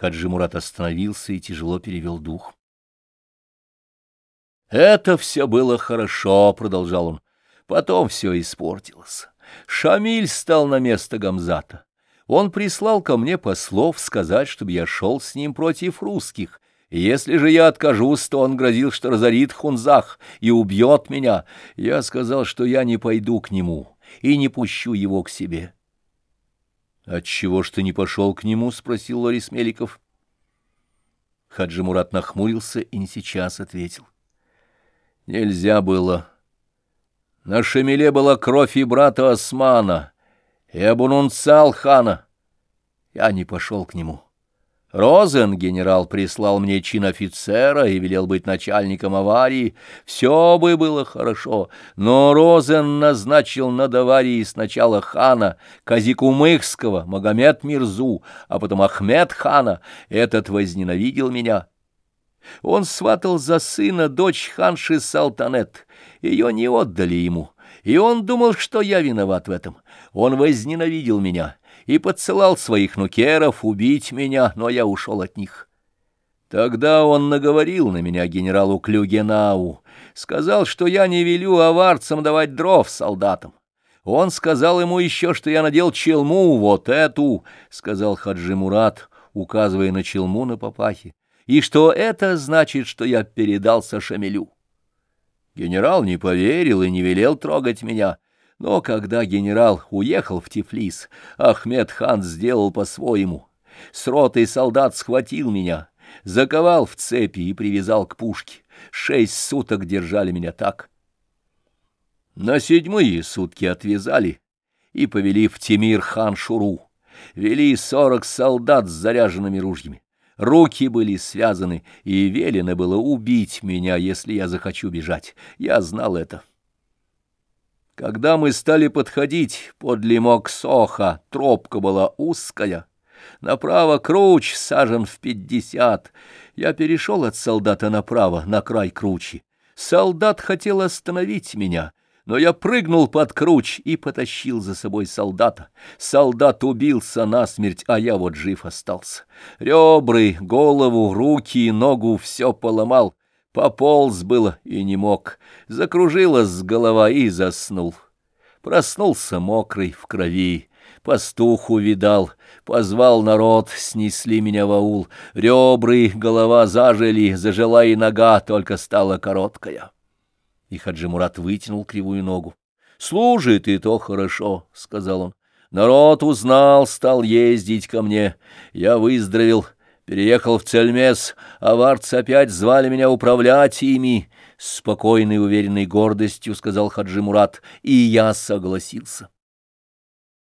Хаджи Мурат остановился и тяжело перевел дух. «Это все было хорошо», — продолжал он. «Потом все испортилось. Шамиль стал на место Гамзата. Он прислал ко мне послов сказать, чтобы я шел с ним против русских. Если же я откажусь, то он грозил, что разорит Хунзах и убьет меня. Я сказал, что я не пойду к нему и не пущу его к себе». «Отчего ж ты не пошел к нему?» — спросил Лорис Меликов. Хаджи Мурат нахмурился и не сейчас ответил. «Нельзя было. На Шамиле была кровь и брата Османа, и Абу-Нунцал хана. Я не пошел к нему. Розен, генерал, прислал мне чин офицера и велел быть начальником аварии. Все бы было хорошо, но Розен назначил над аварией сначала хана Казикумыхского, Магомед Мирзу, а потом Ахмед хана. Этот возненавидел меня. Он сватал за сына дочь ханши Салтанет. Ее не отдали ему, и он думал, что я виноват в этом. Он возненавидел меня и подсылал своих нукеров убить меня, но я ушел от них. Тогда он наговорил на меня генералу Клюгенау, сказал, что я не велю аварцам давать дров солдатам. Он сказал ему еще, что я надел челму, вот эту, — сказал Хаджи Мурат, указывая на челму на папахе, — и что это значит, что я передался Шамилю. Генерал не поверил и не велел трогать меня. Но когда генерал уехал в Тифлис, Ахмед хан сделал по-своему. С ротой солдат схватил меня, заковал в цепи и привязал к пушке. 6 суток держали меня так. На 7-е сутки отвязали и повели в Тимир-хан-Шуру. Вели 40 солдат с заряженными ружьями. Руки были связаны, и велено было убить меня, если я захочу бежать. Я знал это. Когда мы стали подходить подле Моксоха, тропка была узкая, направо круч сажен в 50. Я перешел от солдата направо, на край кручи. Солдат хотел остановить меня, но я прыгнул под круч и потащил за собой солдата. Солдат убился насмерть, а я вот жив остался. Ребры, голову, руки и ногу все поломал. Пополз было и не мог. Закружилась голова и заснул. Проснулся мокрый, в крови. Пастух увидал, позвал народ, снесли меня в аул. Ребры, голова зажили, зажила и нога, только стала короткая. И Хаджи Мурат вытянул кривую ногу. «Служит, и то хорошо», — сказал он. «Народ узнал, стал ездить ко мне. Я выздоровел, переехал в Цельмес, аварцы опять звали меня управлять ими». С спокойной, уверенной гордостью сказал Хаджи Мурат, и я согласился.